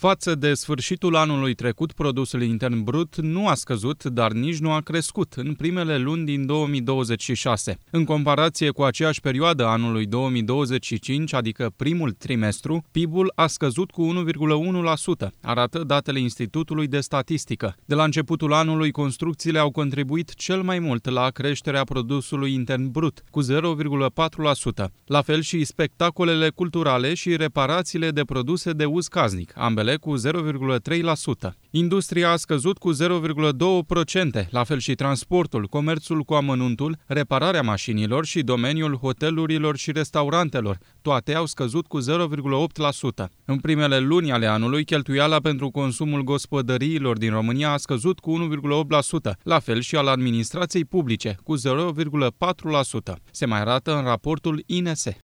Față de sfârșitul anului trecut, produsul intern brut nu a scăzut, dar nici nu a crescut în primele luni din 2026. În comparație cu aceeași perioadă anului 2025, adică primul trimestru, PIB-ul a scăzut cu 1,1%, arată datele Institutului de Statistică. De la începutul anului, construcțiile au contribuit cel mai mult la creșterea produsului intern brut, cu 0,4%. La fel și spectacolele culturale și reparațiile de produse de uz casnic, ambele cu 0,3%. Industria a scăzut cu 0,2%, la fel și transportul, comerțul cu amănuntul, repararea mașinilor și domeniul hotelurilor și restaurantelor. Toate au scăzut cu 0,8%. În primele luni ale anului, cheltuiala pentru consumul gospodăriilor din România a scăzut cu 1,8%, la fel și al administrației publice, cu 0,4%. Se mai arată în raportul INS.